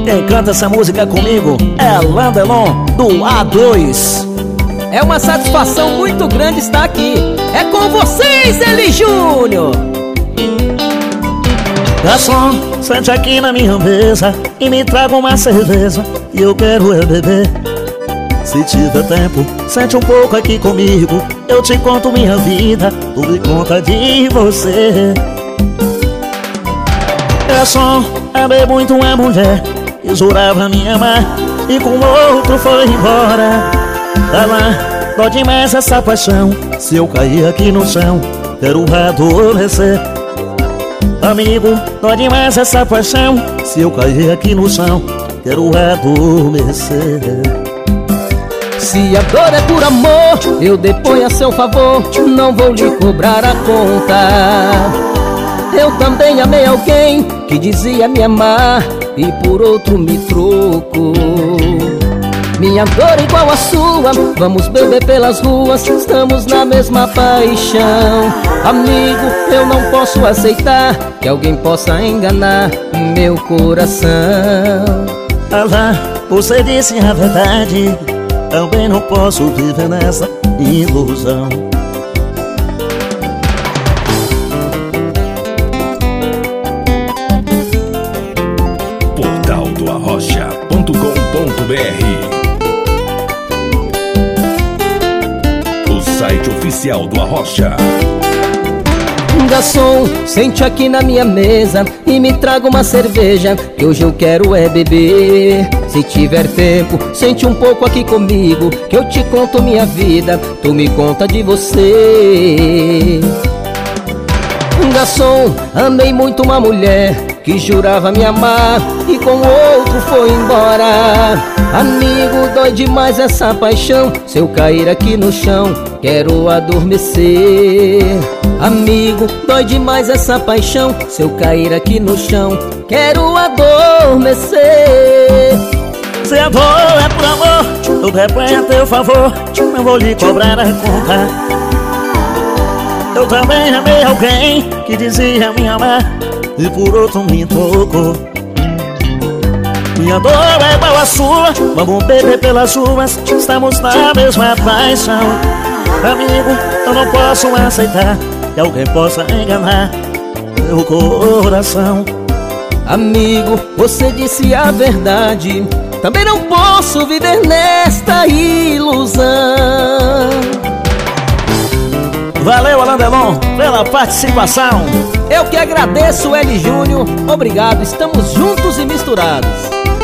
Quem canta essa música comigo é Alain Delon, do A2. É uma satisfação muito grande estar aqui. É com vocês, Elis Júnior. Garçom, sente aqui na minha mesa e me traga uma cerveja, e eu quero é beber. Se tiver tempo, sente um pouco aqui comigo, eu te conto minha vida, tu me conta de você. Garçom, amei muito uma mulher e jurava me amar, e com outro foi embora. Tá lá, dó demais essa paixão, se eu cair aqui no chão, quero adormecer. Amigo, dó demais essa paixão, se eu cair aqui no chão, quero adormecer. Se a dor é por amor, eu deponho a seu favor, não vou lhe cobrar a conta. Eu também amei alguém que dizia me amar e por outro me trocou. Minha dor é igual a sua, vamos beber pelas ruas, estamos na mesma paixão. Amigo, eu não posso aceitar que alguém possa enganar meu coração. Alain, você disse a verdade, também não posso viver nessa ilusão. Portaldoarrocha.com.br, o site oficial do Arrocha. Garçom, sente aqui na minha mesa e me traga uma cerveja, que hoje eu quero é beber. Se tiver tempo, sente um pouco aqui comigo, que eu te conto minha vida, tu me conta de você. Garçom, amei muito uma mulher que jurava me amar e com outro foi embora. Amigo, dói demais essa paixão, se eu cair aqui no chão, quero adormecer. Amigo, dói demais essa paixão, se eu cair aqui no chão, quero adormecer. Se a dor é por amor, tudo é a teu favor, não vou lhe cobrar a conta. Eu também amei alguém que dizia me amar e por outro me trocou. Minha dor é igual a sua, vamos beber pelas ruas, estamos na mesma paixão. Amigo, eu não posso aceitar que alguém possa enganar meu coração. Amigo, você disse a verdade, também não posso viver nesta ilusão. Valeu, Alain Delon, pela participação. Eu que agradeço, Elis Júnior. Obrigado, estamos juntos e misturados.